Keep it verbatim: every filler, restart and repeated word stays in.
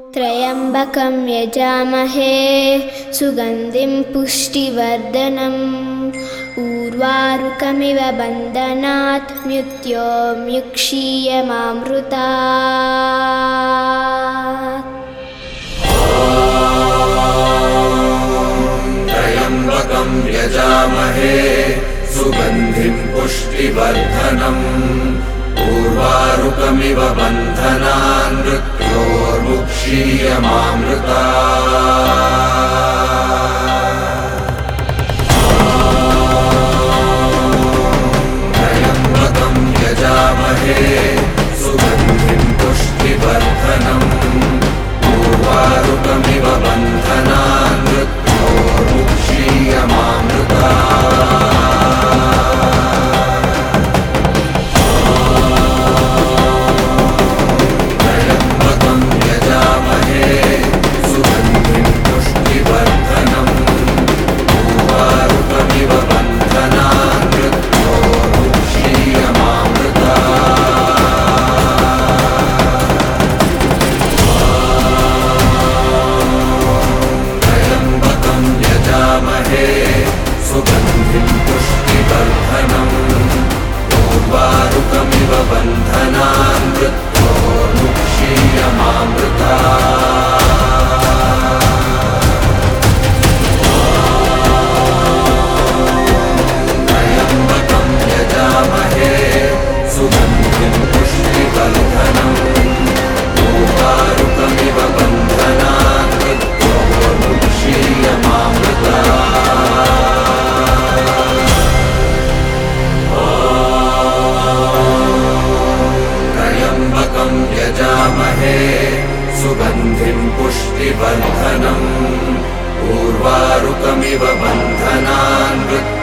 त्र्यम्बकं यजामहे सुगन्धिं पुष्टिवर्धनम् उर्वारुकमिव बन्धनात् मृत्योर्मुक्षीयमामृतात्। त्र्यम्बकं यजामहे सुगन्धिं पुष्टिवर्धनम् उर्वारुकमिव बन्धनान् मृत्योर्मुक्षीयमामृतात्। त्र्यम्बकं यजामहे सुगन्धिं पुष्टिवर्धनम् उर्वारुकमिव बन्धनान् मृत्योर्मुक्षीयमामृतात्। सुगन्धिं पुष्टिवर्धनम् उर्वारुकमिव बन्धनान् मृत्योर्मुक्षीयमामृतात्। त्र्यम्बकं यजामहे सुगन्धिं पुष्टिवर्धनम् उर्वारुकमिव बन्धनान् मृत्योर्मुक्षीयमामृतात्। त्र्यम्बकं यजामहे सुगन्धिं पुष्टिवर्धनम् उर्वारुकमिव बन्धनान्